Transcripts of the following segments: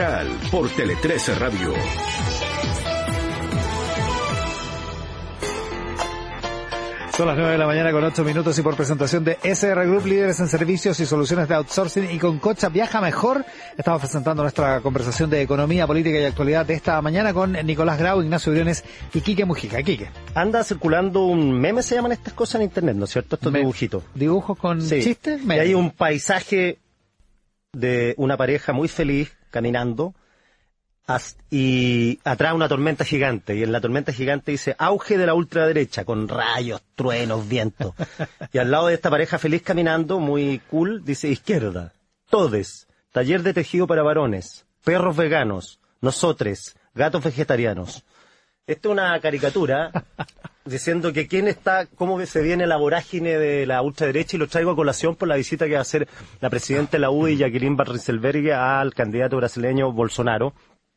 Por Tele 13 Radio. Son las 9 de la mañana con 8 minutos y por presentación de SR Group, líderes en servicios y soluciones de outsourcing, y con Cocha Viaja Mejor, estamos presentando nuestra conversación de economía, política y actualidad de esta mañana con Nicolás Grau, Ignacio Briones y Quique Mujica. Quique. Anda circulando un meme, se llaman estas cosas en internet, ¿no es cierto? Estos dibujitos. ¿Dibujos con chistes? Y hay un paisaje de una pareja muy feliz caminando y atrás una tormenta gigante, y en la tormenta gigante dice auge de la ultraderecha, con rayos, truenos, vientos. Y al lado de esta pareja feliz caminando, muy cool, dice izquierda, todes, taller de tejido para varones, perros veganos, nosotres, gatos vegetarianos. Esta es una caricatura diciendo que quién está, cómo se viene la vorágine de la ultraderecha, y lo traigo a colación por la visita que va a hacer la presidenta de la UDI, Jacqueline Van Rysselberghe, al candidato brasileño Bolsonaro.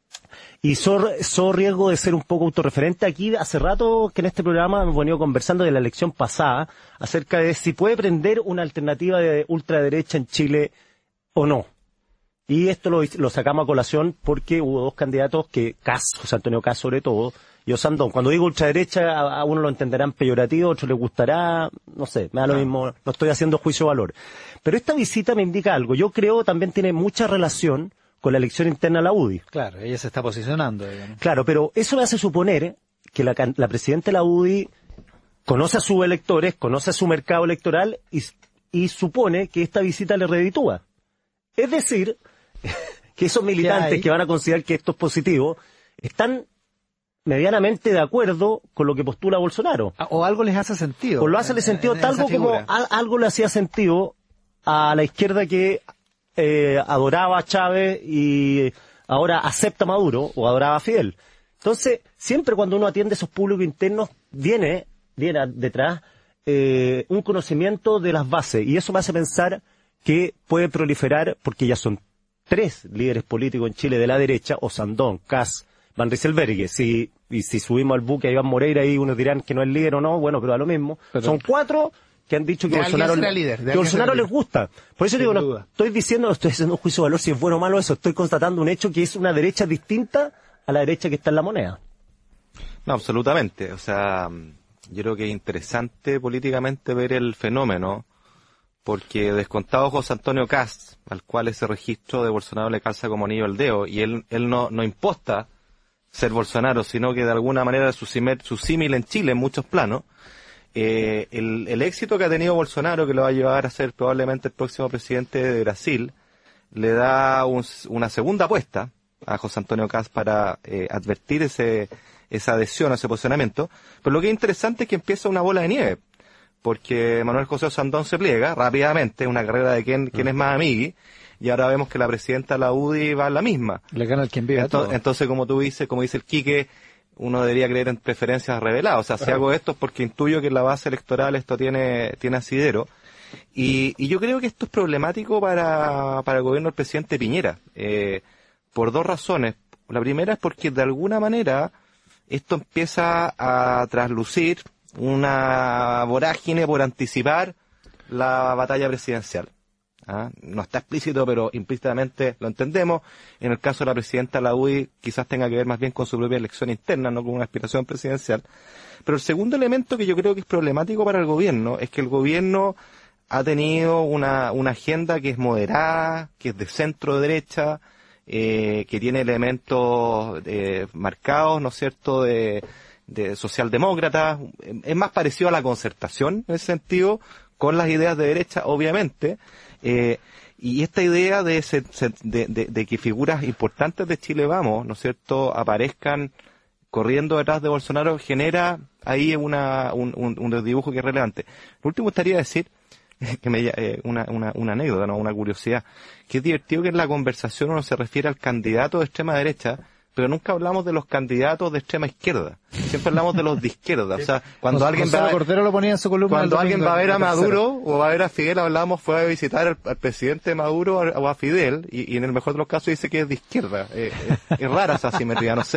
Y so riesgo de ser un poco autorreferente. Aquí hace rato que en este programa hemos venido conversando de la elección pasada acerca de si puede prender una alternativa de ultraderecha en Chile o no. Y esto lo sacamos a colación porque hubo dos candidatos que José Antonio Kast sobre todo, y Osandón. Cuando digo ultraderecha, a uno lo entenderán peyorativo, a otro le gustará, no sé, me da lo mismo, no estoy haciendo juicio de valor. Pero esta visita me indica algo. Yo creo también tiene mucha relación con la elección interna de la UDI. Claro, ella se está posicionando, digamos. Claro, pero eso me hace suponer que la presidenta de la UDI conoce a sus electores, conoce a su mercado electoral y supone que esta visita le reditúa. Es decir, que esos militantes que van a considerar que esto es positivo están medianamente de acuerdo con lo que postula Bolsonaro. O algo les hace sentido. O lo hace sentido tal como algo le hacía sentido a la izquierda que adoraba a Chávez y ahora acepta a Maduro, o adoraba a Fidel. Entonces, siempre cuando uno atiende esos públicos internos, viene detrás un conocimiento de las bases, y eso me hace pensar que puede proliferar, porque ya son 3 líderes políticos en Chile de la derecha: Osandón, Kast, Van Rysselberghe. Y si subimos al buque a Iván Moreira, y unos dirán que no es líder o no, bueno, pero da lo mismo. Pero son 4 que han dicho que Bolsonaro les gusta. Por eso digo, no estoy haciendo un juicio de valor si es bueno o malo eso. Estoy constatando un hecho, que es una derecha distinta a la derecha que está en la moneda. No, absolutamente. O sea, yo creo que es interesante políticamente ver el fenómeno, porque descontado José Antonio Kast, al cual ese registro de Bolsonaro le calza como anillo al dedo, y él no imposta ser Bolsonaro, sino que de alguna manera su símil en Chile en muchos planos. El éxito que ha tenido Bolsonaro, que lo va a llevar a ser probablemente el próximo presidente de Brasil, le da una segunda apuesta a José Antonio Kast para advertir esa adhesión, ese posicionamiento. Pero lo que es interesante es que empieza una bola de nieve, porque Manuel José Osandón se pliega rápidamente, una carrera de quién es más amigui, y ahora vemos que la presidenta de la UDI va a la misma. Le gana el quien vive todo. Entonces, como dice el Quique, uno debería creer en preferencias reveladas. O sea, si hago esto es porque intuyo que en la base electoral esto tiene asidero. Y yo creo que esto es problemático para el gobierno del presidente Piñera, por 2 razones. La primera es porque de alguna manera esto empieza a traslucir una vorágine por anticipar la batalla presidencial. No está explícito, pero implícitamente lo entendemos. En el caso de la presidenta de la UDI, quizás tenga que ver más bien con su propia elección interna, no con una aspiración presidencial. Pero el segundo elemento que yo creo que es problemático para el gobierno es que el gobierno ha tenido una agenda que es moderada, que es de centro derecha, que tiene elementos marcados, ¿no es cierto?, de socialdemócratas. Es más parecido a la concertación en ese sentido, con las ideas de derecha, obviamente. Y esta idea de que figuras importantes de Chile Vamos, ¿no es cierto?, aparezcan corriendo detrás de Bolsonaro, genera ahí un dibujo que es relevante. Por último, gustaría decir que una anécdota, ¿no?, una curiosidad, que es divertido que en la conversación uno se refiere al candidato de extrema derecha, pero nunca hablamos de los candidatos de extrema izquierda. Siempre hablamos de los de izquierda. O sea, cuando alguien va a ver a Maduro o va a ver a Fidel, fue a visitar al presidente Maduro o a Fidel, y en el mejor de los casos dice que es de izquierda. Es rara esa simetría, no sé.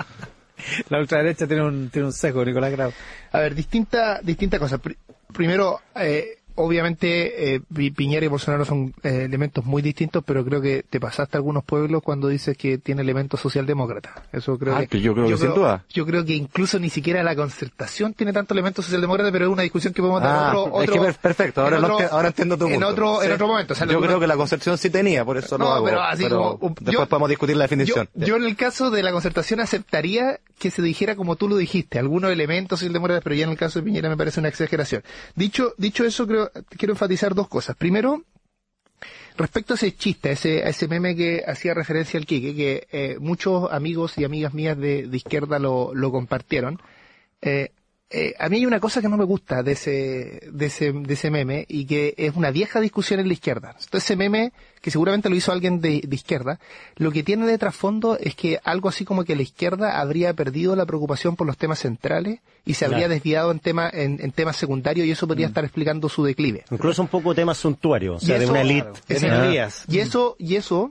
La ultraderecha tiene un sesgo, Nicolás Grau. A ver, distinta cosa. Primero, obviamente Piñera y Bolsonaro son elementos muy distintos, pero creo que te pasaste a algunos pueblos cuando dices que tiene elementos socialdemócratas. Eso creo que yo creo que sin duda. Yo creo que incluso ni siquiera la Concertación tiene tanto elementos socialdemócratas, pero es una discusión que podemos dar perfecto, ahora entiendo tu punto. En otro momento. O sea, yo creo que la Concertación sí tenía, por eso lo hago. Pero después podemos discutir la definición. Yo en el caso de la Concertación aceptaría que se dijera como tú lo dijiste, algunos elementos socialdemócratas, pero ya en el caso de Piñera me parece una exageración. Dicho eso, quiero enfatizar dos cosas. Primero, respecto a ese chiste, a ese meme que hacía referencia al Quique, que muchos amigos y amigas mías de izquierda lo compartieron. A mí hay una cosa que no me gusta de ese meme, y que es una vieja discusión en la izquierda. Entonces, ese meme, que seguramente lo hizo alguien de izquierda, lo que tiene de trasfondo es que algo así como que la izquierda habría perdido la preocupación por los temas centrales y se habría desviado en temas secundarios, y eso podría estar explicando su declive. Incluso un poco temas suntuarios, o sea, de una élite. Y eso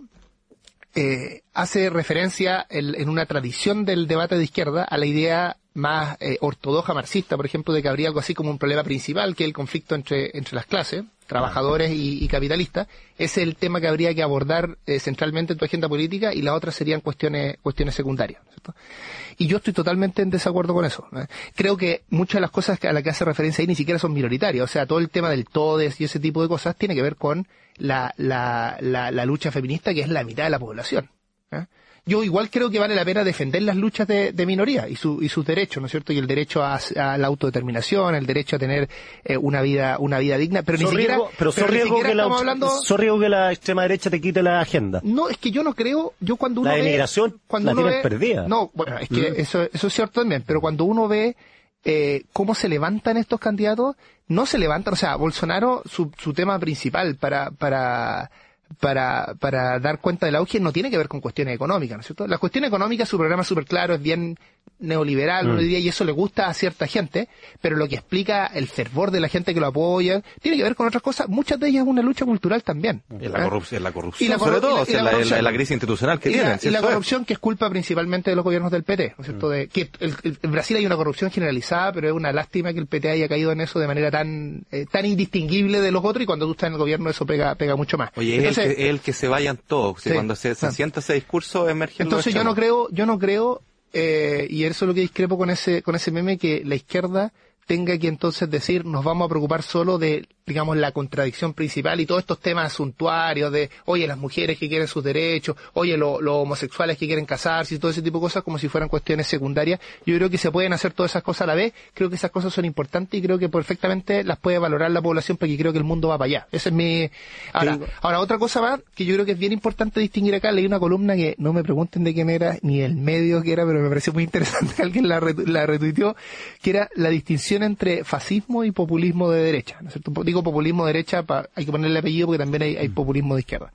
hace referencia en una tradición del debate de izquierda a la idea más ortodoxa marxista, por ejemplo, de que habría algo así como un problema principal, que es el conflicto entre las clases, trabajadores y capitalistas. Ese es el tema que habría que abordar centralmente en tu agenda política, y las otras serían cuestiones secundarias, ¿cierto? Y yo estoy totalmente en desacuerdo con eso. Creo que muchas de las cosas a las que hace referencia ahí ni siquiera son minoritarias. O sea, todo el tema del TODES y ese tipo de cosas tiene que ver con la lucha feminista, que es la mitad de la población. Yo igual creo que vale la pena defender las luchas de minoría y sus derechos, ¿no es cierto? Y el derecho a la autodeterminación, el derecho a tener una vida digna, pero ni siquiera riesgo que la extrema derecha te quite la agenda. No, es que yo no creo, cuando uno la ve... emigración cuando la uno tienen perdida. No, bueno, es que eso es cierto también, pero cuando uno ve cómo se levantan estos candidatos, no se levantan, o sea, Bolsonaro, su tema principal para dar cuenta del auge no tiene que ver con cuestiones económicas, ¿no es cierto? La cuestión económica, su programa es súper claro, es bien neoliberal, uno diría, y eso le gusta a cierta gente, pero lo que explica el fervor de la gente que lo apoya tiene que ver con otras cosas, muchas de ellas es una lucha cultural también. Es la corrupción, sobre todo, la crisis institucional que tienen. Y la corrupción, que es culpa principalmente de los gobiernos del PT, ¿no es cierto? Que en Brasil hay una corrupción generalizada, pero es una lástima que el PT haya caído en eso de manera tan indistinguible de los otros, y cuando tú estás en el gobierno eso pega mucho más. Oye, entonces, es el que se vayan todos, sí, cuando se sienta ese discurso emerge. Entonces yo no creo, y eso es lo que discrepo con ese meme, que la izquierda tenga que entonces decir, nos vamos a preocupar solo de, digamos, la contradicción principal y todos estos temas suntuarios de, oye, las mujeres que quieren sus derechos, oye, los homosexuales que quieren casarse y todo ese tipo de cosas, como si fueran cuestiones secundarias. Yo creo que se pueden hacer todas esas cosas a la vez, creo que esas cosas son importantes y creo que perfectamente las puede valorar la población, porque creo que el mundo va para allá. Ese es mi... Ahora, otra cosa más que yo creo que es bien importante distinguir acá, leí una columna que no me pregunten de quién era, ni el medio que era, pero me pareció muy interesante, alguien la retuiteó, que era la distinción entre fascismo y populismo de derecha, ¿no es cierto? Digo populismo de derecha, hay que ponerle apellido porque también hay populismo de izquierda.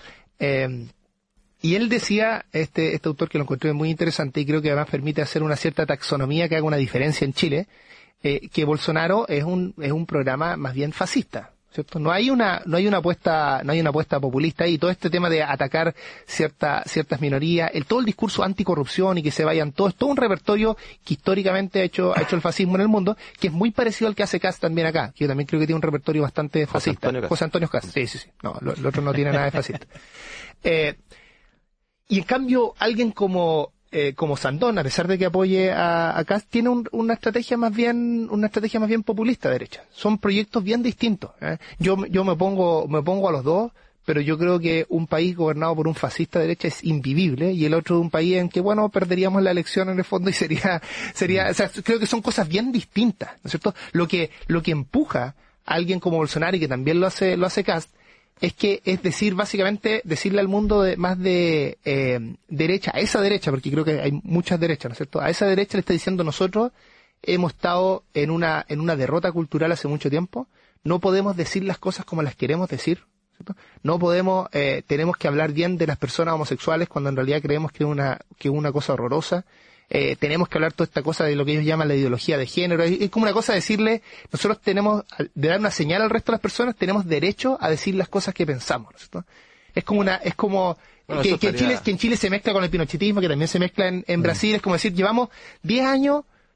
Y él decía, este autor, que lo encontré muy interesante y creo que además permite hacer una cierta taxonomía que haga una diferencia en Chile, que Bolsonaro es un programa más bien fascista, ¿cierto? No hay una apuesta populista ahí. Todo este tema de atacar ciertas minorías, todo el discurso anticorrupción y que se vayan todos, es todo un repertorio que históricamente ha hecho el fascismo en el mundo, que es muy parecido al que hace Kast también acá, que yo también creo que tiene un repertorio bastante fascista. José Antonio Kast. Sí. No, el otro no tiene nada de fascista. Y en cambio, alguien como Sandón, a pesar de que apoye a Kast, tiene una estrategia más bien populista de derecha. Son proyectos bien distintos. Yo me opongo a los dos, pero yo creo que un país gobernado por un fascista de derecha es invivible, y el otro un país en que, bueno, perderíamos la elección en el fondo y sería, o sea, creo que son cosas bien distintas, ¿no es cierto? Lo que empuja a alguien como Bolsonaro, y que también lo hace Kast, es decir, básicamente, decirle al mundo más de derecha, a esa derecha, porque creo que hay muchas derechas, ¿no es cierto? A esa derecha le está diciendo, nosotros hemos estado en una derrota cultural hace mucho tiempo, no podemos decir las cosas como las queremos decir, ¿cierto? No podemos, tenemos que hablar bien de las personas homosexuales cuando en realidad creemos que es una cosa horrorosa. Tenemos que hablar toda esta cosa de lo que ellos llaman la ideología de género. Es como una cosa decirle, nosotros tenemos, de dar una señal al resto de las personas, tenemos derecho a decir las cosas que pensamos, ¿no es cierto? Bueno, que en Chile se mezcla con el pinochetismo, que también se mezcla en Brasil. Es como decir, llevamos 10 años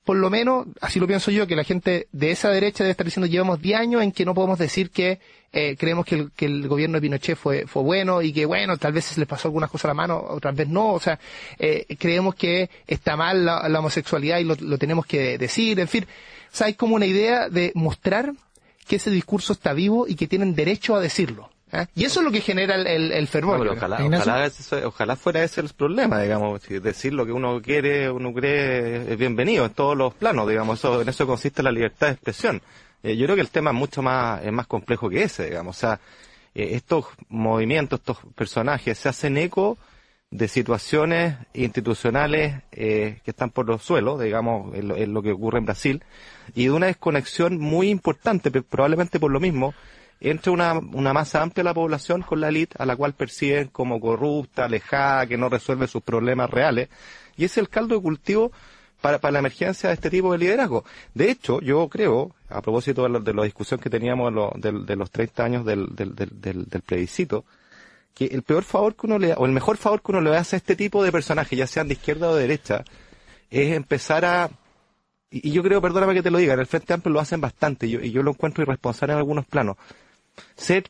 por lo menos, así lo pienso yo, que la gente de esa derecha debe estar diciendo llevamos 10 años en que no podemos decir que creemos que el gobierno de Pinochet fue bueno y que bueno, tal vez se les pasó algunas cosas a la mano, otras veces no, o sea, creemos que está mal la homosexualidad y lo tenemos que decir, en fin. O sea, hay como una idea de mostrar que ese discurso está vivo y que tienen derecho a decirlo. Y eso es lo que genera el fervor. No, ojalá fuera ese el problema, digamos, decir lo que uno quiere, uno cree es bienvenido en todos los planos, digamos, en eso consiste la libertad de expresión. Yo creo que el tema es más complejo que ese, digamos, o sea, estos movimientos, estos personajes se hacen eco de situaciones institucionales que están por los suelos, digamos, en lo que ocurre en Brasil, y de una desconexión muy importante, probablemente por lo mismo, entre una masa amplia de la población con la élite, a la cual perciben como corrupta, alejada, que no resuelve sus problemas reales, y es el caldo de cultivo para la emergencia de este tipo de liderazgo. De hecho, yo creo, a propósito de la discusión que teníamos de los 30 años del plebiscito, que el peor favor que uno le da, o el mejor favor que uno le hace a este tipo de personajes, ya sean de izquierda o de derecha, es empezar a... Y yo creo, perdóname que te lo diga, en el Frente Amplio lo hacen bastante, y yo lo encuentro irresponsable en algunos planos. Ser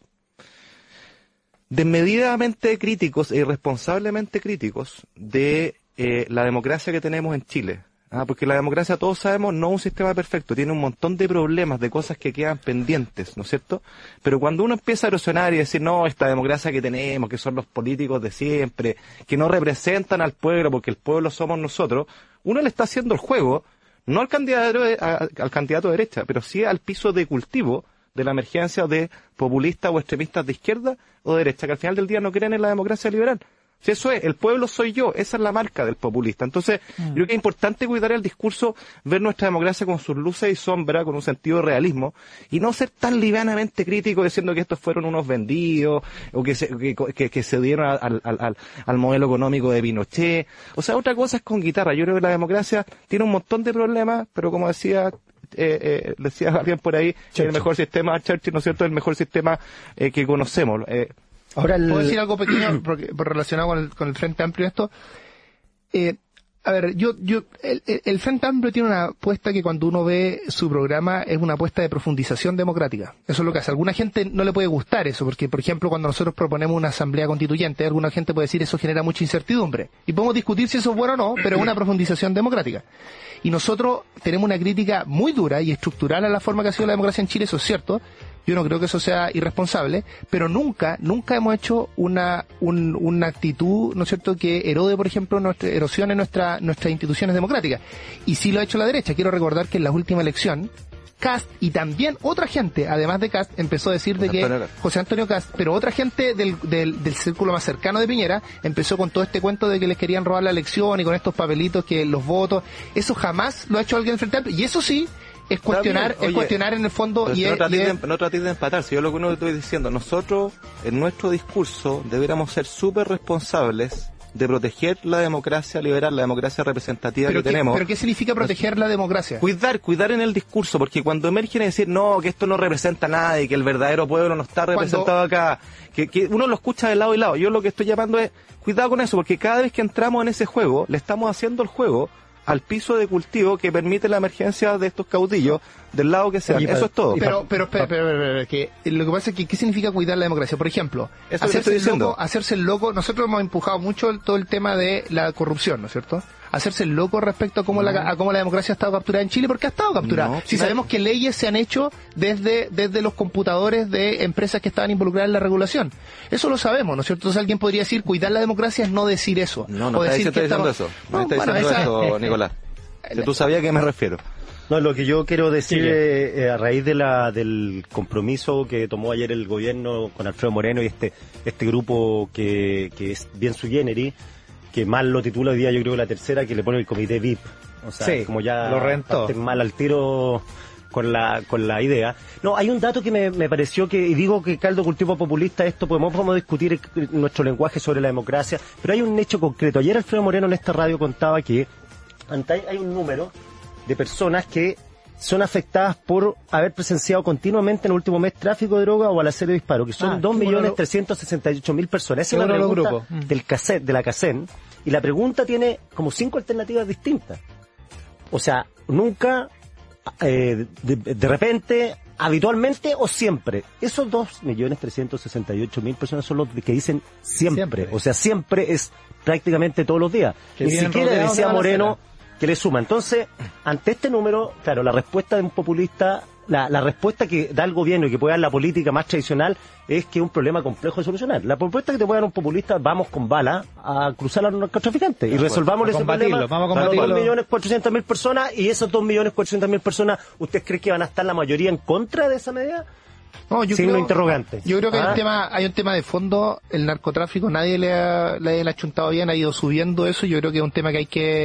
desmedidamente críticos e irresponsablemente críticos de la democracia que tenemos en Chile. Porque la democracia, todos sabemos, no es un sistema perfecto, tiene un montón de problemas, de cosas que quedan pendientes, ¿no es cierto? Pero cuando uno empieza a erosionar y decir, no, esta democracia que tenemos, que son los políticos de siempre, que no representan al pueblo porque el pueblo somos nosotros, uno le está haciendo el juego, no al candidato de derecha, pero sí al piso de cultivo de la emergencia de populistas o extremistas de izquierda o de derecha, que al final del día no creen en la democracia liberal. Si eso es, el pueblo soy yo, esa es la marca del populista. Entonces, creo que es importante cuidar el discurso, ver nuestra democracia con sus luces y sombras, con un sentido de realismo, y no ser tan livianamente crítico diciendo que estos fueron unos vendidos, o que se dieron al modelo económico de Pinochet. O sea, otra cosa es con guitarra. Yo creo que la democracia tiene un montón de problemas, pero como decía alguien por ahí, Churchill. El mejor sistema, Churchill, ¿no es cierto?, el mejor sistema que conocemos. Ahora ¿puedo decir algo pequeño relacionado con el Frente Amplio esto? A ver, el Frente Amplio tiene una apuesta que cuando uno ve su programa es una apuesta de profundización democrática. Eso es lo que hace. A alguna gente no le puede gustar eso, porque, por ejemplo, cuando nosotros proponemos una asamblea constituyente, alguna gente puede decir eso genera mucha incertidumbre. Y podemos discutir si eso es bueno o no, pero es una profundización democrática. Y nosotros tenemos una crítica muy dura y estructural a la forma que ha sido la democracia en Chile, eso es cierto. Yo no creo que eso sea irresponsable, pero nunca hemos hecho una actitud, ¿no es cierto?, que erode, por ejemplo, erosione nuestras instituciones democráticas. Y sí lo ha hecho la derecha. Quiero recordar que en la última elección, Kast y también otra gente, además de Kast, empezó a decir José Antonio Kast, pero otra gente del círculo más cercano de Piñera empezó con todo este cuento de que les querían robar la elección y con estos papelitos que los votos. Eso jamás lo ha hecho alguien del Frente Amplio. Y eso sí es cuestionar, cuestionar en el fondo. No tratéis de empatar, si yo lo que uno estoy diciendo, nosotros en nuestro discurso deberíamos ser súper responsables de proteger la democracia liberal, la democracia representativa que tenemos. ¿Pero qué significa proteger la democracia? Cuidar en el discurso, porque cuando emergen a decir, no, que esto no representa nada y que el verdadero pueblo no está representado acá, que uno lo escucha de lado y lado. Yo lo que estoy llamando es, cuidado con eso, porque cada vez que entramos en ese juego, le estamos haciendo el juego al piso de cultivo que permite la emergencia de estos caudillos del lado que sea. Eso es todo. Pero que lo que pasa es que ¿qué significa cuidar la democracia? Por ejemplo, hacerse el loco. Nosotros hemos empujado mucho todo el tema de la corrupción, ¿no es cierto? Hacerse el loco respecto a cómo la democracia ha estado capturada en Chile, porque ha estado capturada. Si sabemos que leyes se han hecho desde los computadores de empresas que estaban involucradas en la regulación. Eso lo sabemos, ¿no es cierto? Entonces alguien podría decir, cuidar la democracia es no decir eso. No está diciendo eso. No está diciendo eso, Nicolás. Si tú sabías a qué me refiero. No, lo que yo quiero decir a raíz del compromiso que tomó ayer el gobierno con Alfredo Moreno y este grupo que es bien sui generis, que mal lo titula hoy día, yo creo que la tercera, que le pone el comité VIP. O sea, como ya lo rentó. Mal al tiro con la idea. No, hay un dato que me pareció y digo que caldo cultivo populista, esto podemos discutir nuestro lenguaje sobre la democracia, pero hay un hecho concreto. Ayer Alfredo Moreno en esta radio contaba que hay un número de personas que son afectadas por haber presenciado continuamente en el último mes tráfico de droga o balaceras de disparo, que son 2.368.000 personas. Esa es la pregunta de la CACEN, y la pregunta tiene como 5 alternativas distintas. O sea, nunca, de repente, habitualmente o siempre. Esos 2.368.000 personas son los que dicen siempre. O sea, siempre es prácticamente todos los días. Ni siquiera decía Moreno que le suma. Entonces, ante este número, claro, la respuesta de un populista, la respuesta que da el gobierno y que puede dar la política más tradicional es que es un problema complejo de solucionar. La propuesta que te puede dar un populista, vamos con bala a cruzar a los narcotraficantes y resolvamos ese problema. Vamos a combatirlo. 2.400.000 personas, y esas 2.400.000 personas, ¿usted cree que van a estar la mayoría en contra de esa medida? No, yo Signo creo, interrogante. Yo creo que hay un tema de fondo. El narcotráfico nadie le ha achuntado bien, ha ido subiendo eso. Yo creo que es un tema que hay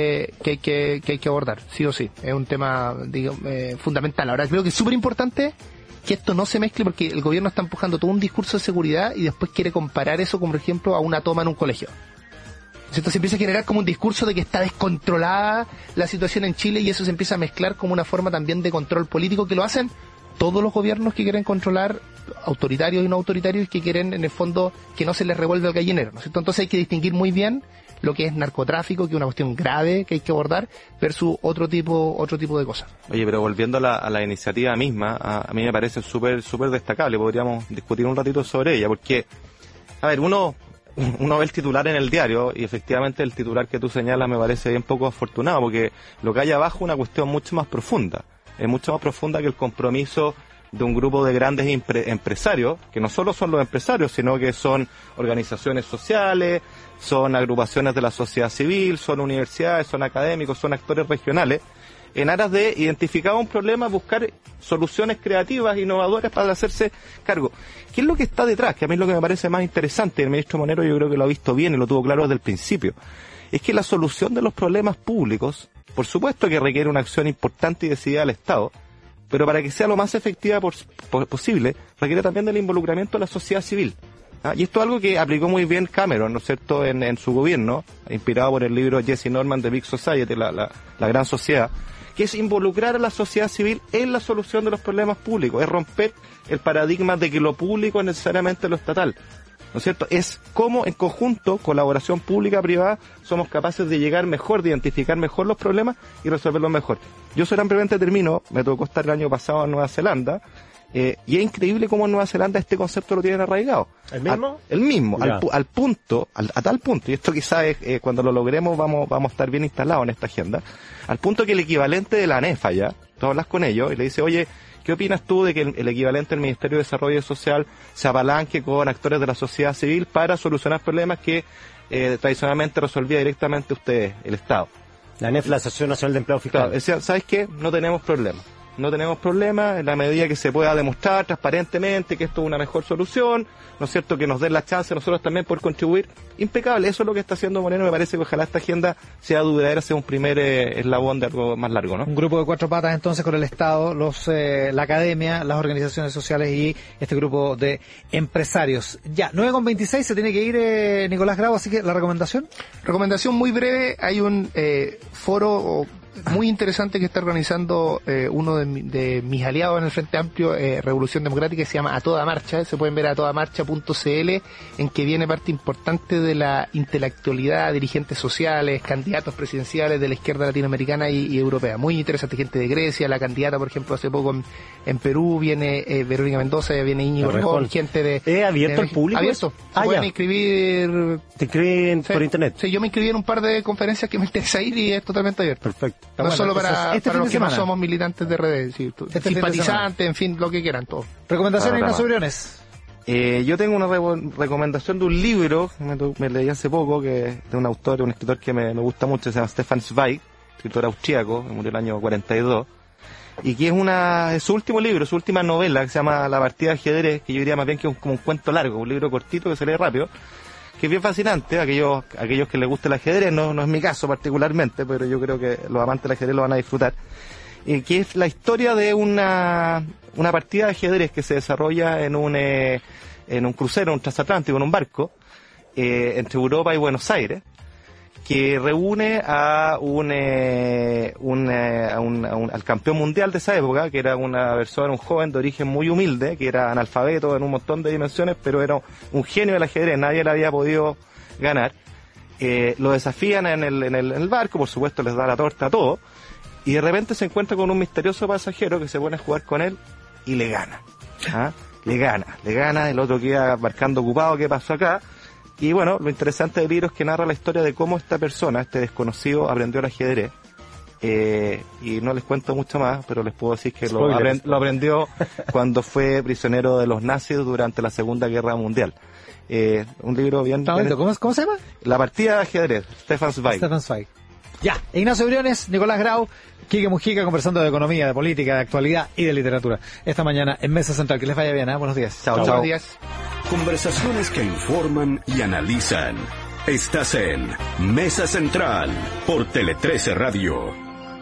que abordar, sí o sí. Es un tema, digamos, fundamental. Ahora creo que es súper importante que esto no se mezcle, porque el gobierno está empujando todo un discurso de seguridad y después quiere comparar eso, como por ejemplo, a una toma en un colegio. Entonces se empieza a generar como un discurso de que está descontrolada la situación en Chile, y eso se empieza a mezclar como una forma también de control político, que lo hacen todos los gobiernos que quieren controlar, autoritarios y no autoritarios, que quieren en el fondo que no se les revuelva el gallinero, ¿no es cierto? Entonces hay que distinguir muy bien lo que es narcotráfico, que es una cuestión grave que hay que abordar, versus otro tipo de cosas. Oye, pero volviendo a la iniciativa misma, a mí me parece súper destacable. Podríamos discutir un ratito sobre ella, porque, a ver, uno ve el titular en el diario, y efectivamente el titular que tú señalas me parece bien poco afortunado, porque lo que hay abajo es una cuestión mucho más profunda. Es mucho más profunda que el compromiso de un grupo de grandes empresarios, que no solo son los empresarios, sino que son organizaciones sociales, son agrupaciones de la sociedad civil, son universidades, son académicos, son actores regionales, en aras de identificar un problema, buscar soluciones creativas, innovadoras para hacerse cargo. ¿Qué es lo que está detrás? Que a mí es lo que me parece más interesante, y el ministro Monero yo creo que lo ha visto bien y lo tuvo claro desde el principio. Es que la solución de los problemas públicos, por supuesto que requiere una acción importante y decidida del Estado, pero para que sea lo más efectiva posible, requiere también del involucramiento de la sociedad civil. Y esto es algo que aplicó muy bien Cameron, ¿no es cierto?, en su gobierno, inspirado por el libro Jesse Norman de Big Society, la gran sociedad, que es involucrar a la sociedad civil en la solución de los problemas públicos, es romper el paradigma de que lo público es necesariamente lo estatal. ¿No es cierto? Es cómo en conjunto, colaboración pública-privada, somos capaces de llegar mejor, de identificar mejor los problemas y resolverlos mejor. Yo solamente termino, me tocó estar el año pasado en Nueva Zelanda, y es increíble cómo en Nueva Zelanda este concepto lo tienen arraigado. ¿El mismo? El mismo, a tal punto, y esto quizás es, cuando lo logremos vamos a estar bien instalados en esta agenda, al punto que el equivalente de la ANEFA ya, tú hablas con ellos y le dices, oye, ¿qué opinas tú de que el equivalente del Ministerio de Desarrollo Social se apalanque con actores de la sociedad civil para solucionar problemas que tradicionalmente resolvía directamente ustedes, el Estado? La ANEF, la Asociación Nacional de Empleados Fiscales. Claro, decía, ¿sabes qué? No tenemos problema. No tenemos problema en la medida que se pueda demostrar transparentemente que esto es una mejor solución, ¿no es cierto?, que nos den la chance nosotros también por contribuir. Impecable, eso es lo que está haciendo Moreno. Me parece que ojalá esta agenda sea duradera, sea un primer eslabón de algo más largo, ¿no? Un grupo de cuatro patas entonces con el Estado, la academia, las organizaciones sociales y este grupo de empresarios. Ya, 9:26, se tiene que ir Nicolás Grau, así que la recomendación. Recomendación muy breve, hay un foro muy interesante que está organizando uno de mis aliados en el Frente Amplio, Revolución Democrática, que se llama A Toda Marcha. Se pueden ver a todamarcha.cl, en que viene parte importante de la intelectualidad, dirigentes sociales, candidatos presidenciales de la izquierda latinoamericana y europea. Muy interesante, gente de Grecia, la candidata, por ejemplo, hace poco en Perú, viene Verónica Mendoza, viene Íñigo Rejón, gente de... ¿Es abierto al público? Abierto. Se pueden inscribir... ¿Te inscriben por internet? Sí, yo me inscribí en un par de conferencias que me interesa ir y es totalmente abierto. Perfecto. No bueno, solo para los que no somos militantes de redes, simpatizantes, en fin, lo que quieran, todo. Recomendaciones, Ignacio Briones. Yo tengo una recomendación de un libro que me leí hace poco, que es de un escritor que me gusta mucho, se llama Stefan Zweig, escritor austríaco, murió el año 42, y que es su último libro, su última novela, que se llama La partida de ajedrez, que yo diría más bien que es como un cuento largo, un libro cortito que se lee rápido, que es bien fascinante. Aquellos que les gusta el ajedrez, no es mi caso particularmente, pero yo creo que los amantes del ajedrez lo van a disfrutar, que es la historia de una partida de ajedrez que se desarrolla en un crucero, un transatlántico, en un barco, entre Europa y Buenos Aires, que reúne al campeón mundial de esa época, que era una persona, un joven de origen muy humilde, que era analfabeto en un montón de dimensiones, pero era un genio del ajedrez, nadie le había podido ganar. Lo desafían en el barco, por supuesto les da la torta a todo, y de repente se encuentra con un misterioso pasajero que se pone a jugar con él y le gana. ¿Ah? Le gana, el otro queda marcando ocupado, ¿qué pasó acá? Y bueno, lo interesante del libro es que narra la historia de cómo esta persona, este desconocido, aprendió el ajedrez. Y no les cuento mucho más, pero les puedo decir que lo aprendió cuando fue prisionero de los nazis durante la Segunda Guerra Mundial. Un libro bien... ¿Cómo se llama? La partida de ajedrez, Stefan Zweig. Ya, Ignacio Briones, Nicolás Grau, Quique Mujica conversando de economía, de política, de actualidad y de literatura. Esta mañana en Mesa Central. Que les vaya bien, ¿eh? Buenos días. Chao. Buenos días. Conversaciones que informan y analizan. Estás en Mesa Central por Tele 13 Radio.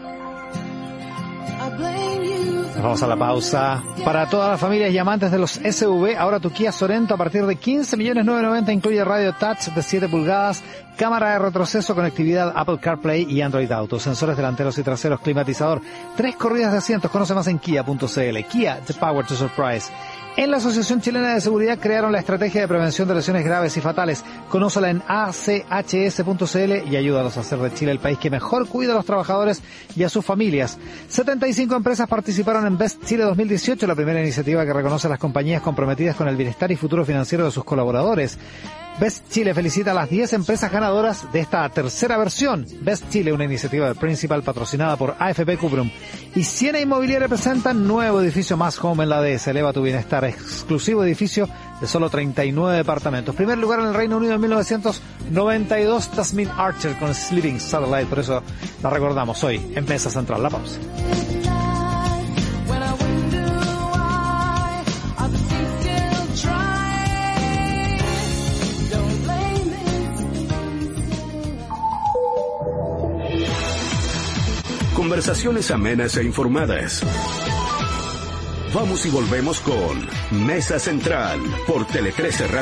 Vamos a la pausa. Para todas las familias y amantes de los SUV, ahora tu Kia Sorento a partir de 15.990.000 incluye radio touch de 7 pulgadas, cámara de retroceso, conectividad Apple CarPlay y Android Auto, sensores delanteros y traseros, climatizador, 3 corridas de asientos. Conoce más en kia.cl. Kia, the power to surprise. En la Asociación Chilena de Seguridad crearon la estrategia de prevención de lesiones graves y fatales. Conócela en achs.cl y ayúdalos a hacer de Chile el país que mejor cuida a los trabajadores y a sus familias. 75 empresas participaron en Best Chile 2018, la primera iniciativa que reconoce a las compañías comprometidas con el bienestar y futuro financiero de sus colaboradores. Best Chile felicita a las 10 empresas ganadoras de esta tercera versión. Best Chile, una iniciativa de Principal patrocinada por AFP Cuprum. Y Siena Inmobiliaria presenta nuevo edificio Más Home en la DS. Eleva tu bienestar. Exclusivo edificio de solo 39 departamentos. Primer lugar en el Reino Unido en 1992, Tasmin Archer con Sleeping Satellite. Por eso la recordamos hoy en Mesa Central. La pausa. Conversaciones amenas e informadas. Vamos y volvemos con Mesa Central por Tele 13 Radio.